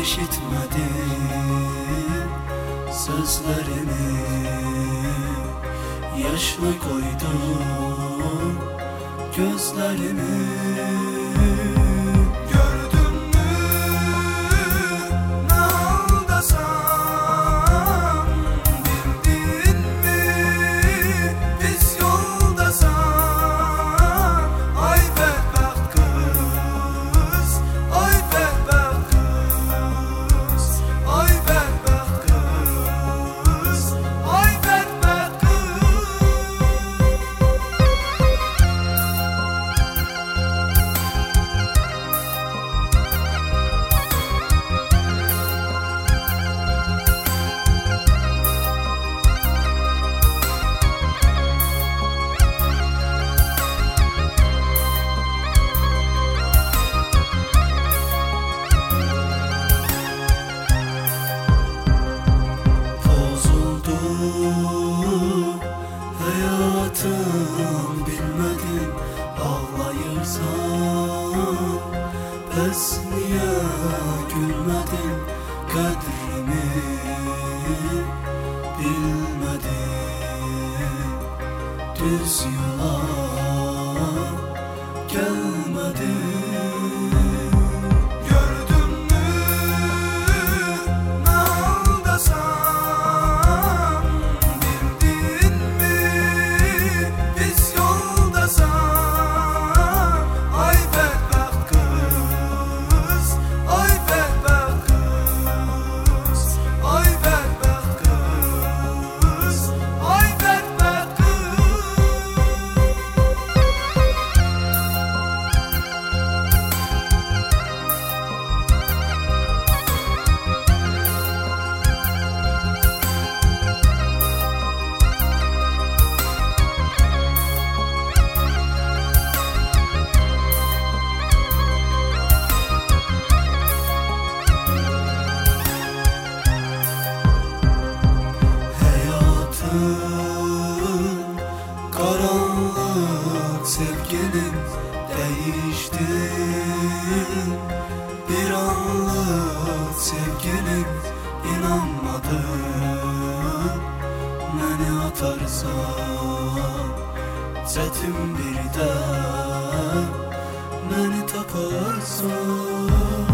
işitmedim sözlerini, yaşlı koydum gözlerimi. Gördün mü ne haldasan, bildin mi biz yoldasan? Ay bedbaht kız, ay bedbaht kız, ay bedbaht kız, ay bedbaht kız. Hayatım bilmedim, ağlayırsan pes niye gülmedin? Kadrimi bilmedim, düz yola gelmedim. Gördün mü ne haldasan, bildin mi biz yoldasan? Ay bedbaht kız, ay bedbaht kız, ay bedbaht kız, ay bedbaht kız. Karanlık sevgilim değiştin, bir anlık sevgilim inanmadım. Beni atarsan çetin bir de beni taparsan.